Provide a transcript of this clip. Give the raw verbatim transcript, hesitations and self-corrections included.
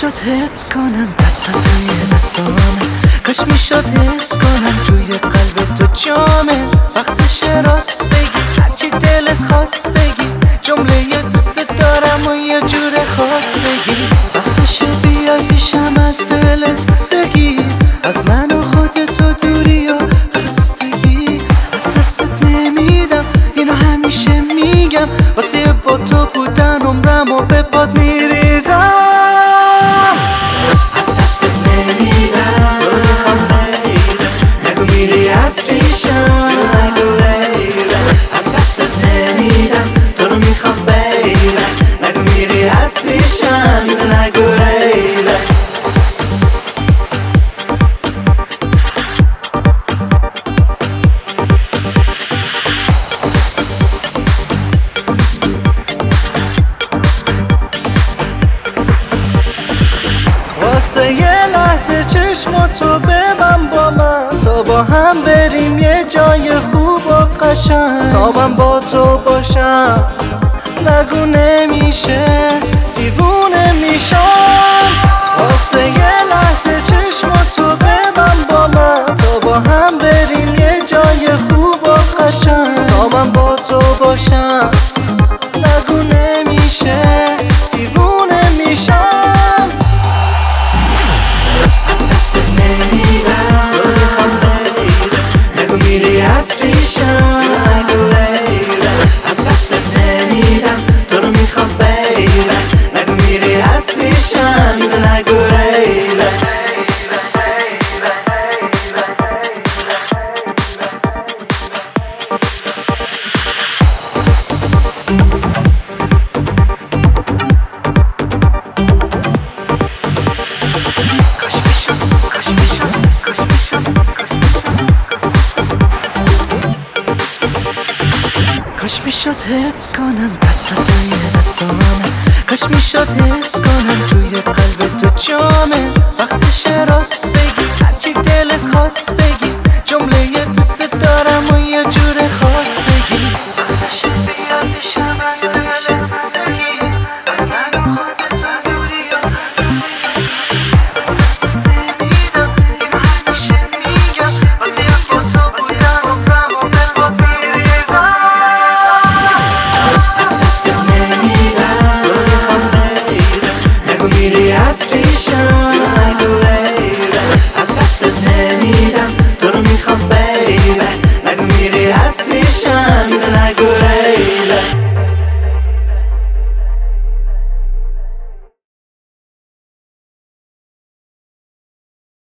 میشد حس کنم دستت توی دستامه، کاش میشد حس کنم توی قلب تو جامه. وقتشه راست بگی هرچی دلت خواست بگی، جمله دوست دارم و یه جور خاص بگی. وقتشه بیای پیشم از دلت بگی، از من و خودت و دوری و خستگی. از دستت نمیدم اینو همیشه میگم، واسه با تو بودن عمرم و به پات میریزم. از دستت نمیدم تو رو میخوام بیبه، نگو میری از پیشم نگو بیبه. از دستت نمیدم تو رو میخوام بیبه، نگو میری از پیشم نگو بیبه. واسه یه لحظه چشماتو ببن با من، تا با هم بریم یه جای خوب و قشنگ. تا من با تو باشم نگو نمیشه دیوونه میشم. واسه یه لحظه چشماتو ببن با من، تا با هم بریم یه جای خوب و قشنگ. تا من با تو باشم نگو نمیشه دیوونه میشم. از پیشم نگو بیبه، از دستت نمیدم تو رو میخوام بیبه، نگو میری از پیشم نگو بیبه. کاش میشد حس کنم دستت توی دستامه، کاش میشد حس کنم توی قلب تو جامه. وقتشه راست بگی هرچی دلت خواست بگی،